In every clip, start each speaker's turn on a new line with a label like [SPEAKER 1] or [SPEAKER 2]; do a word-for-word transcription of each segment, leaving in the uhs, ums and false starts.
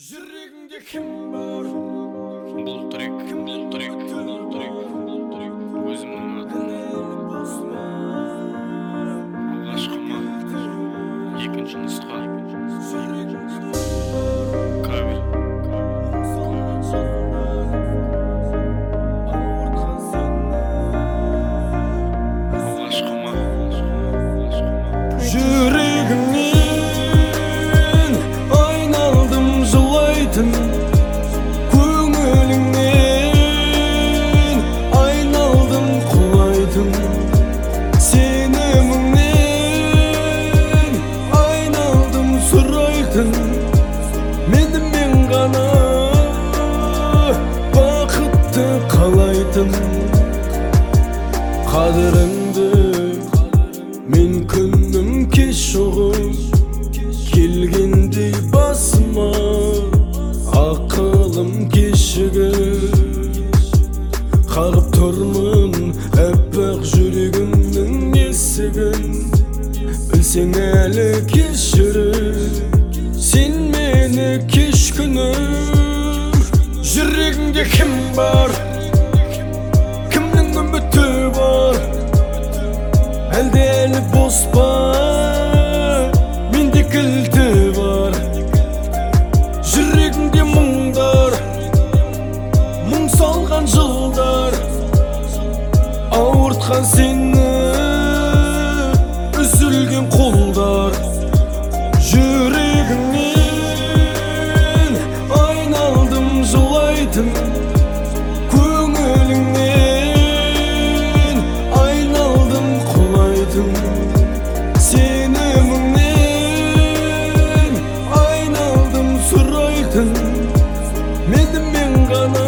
[SPEAKER 1] Жүрегіңде кім бар?
[SPEAKER 2] Бұл трек, бұл трек, бұл трек, бұл трек өзімнің атым. Алғашқыма екінші нұсқа кавер. Алғашқыма
[SPEAKER 1] Жүрегімнен айналдым жылайтын, көңіліңнен айналдым құлайтын, сеніміңнен айналдым сұрайтын, менімен ғана бақытты қалайтын. Қадіріңді мен күнім кеш ұғып, келгендей басыма ақылым кешігіп, қағып тұрмын әппақ жүрегімнің есігін. Білсең әлі кешіріп, сен мені кешкініп. Жүрегіңде кім бар? Кімнің үміті бар? Әлде әлі бос па? Менде кілті бар. Жүрегімде мұңдар, мұң салған жылдар, ауыртқан сені үзілген қолдар. Жүрегімнен айналдым жылайтын, көңіліңнен айналдым құлайтын, сеніміңнен айналдым сұрайтын, менімен ғана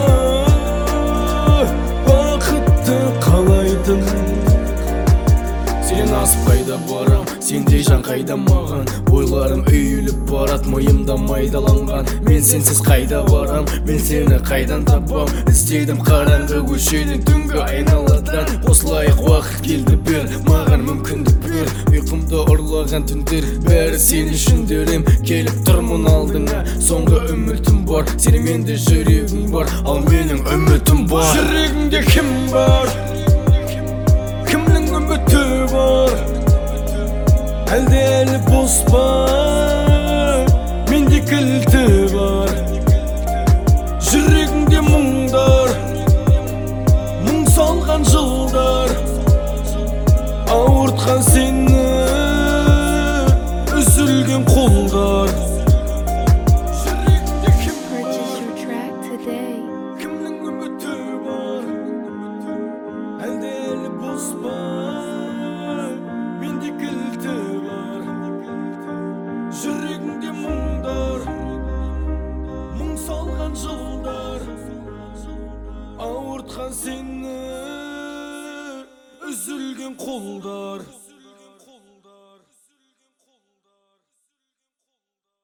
[SPEAKER 1] бақытты қалайтын. Сен асып қайда барам, сендей жан қайда маған? Ойларым үйіліп барат, миымда майдаланған. Мен сенсіз қайда барам, мен сені қайдан табам? Іздедім қараңғы көшеден түнгі айналадан. Осылайық уақыт келді, бер маған мүмкіндік бер. Ұйқымды ұрлаған түндер бәрі сен үшін дерем. Келіп тұрмын алдыңа, соңғы үмітім бар. Сенің менде жүрегің бар, ал менің үмітім бар. Жүрегіңде кім бар? Кімнің үміті бар? Әлде әлі бос па? Менде кілті бар. Жүрегіңде мұңдар, мұң салған жылдар, ауыртқан сені үзілген қолдар. Жүрегіңде кім
[SPEAKER 3] Purchase
[SPEAKER 1] бар?
[SPEAKER 3] your track today.
[SPEAKER 1] Кімнің үміті бар? Әлде әлі бос па? Менде кілті бар. Жүрегіңде мұңдар, мұң салған жылдар, ауыртқан сені үзілген қолдар.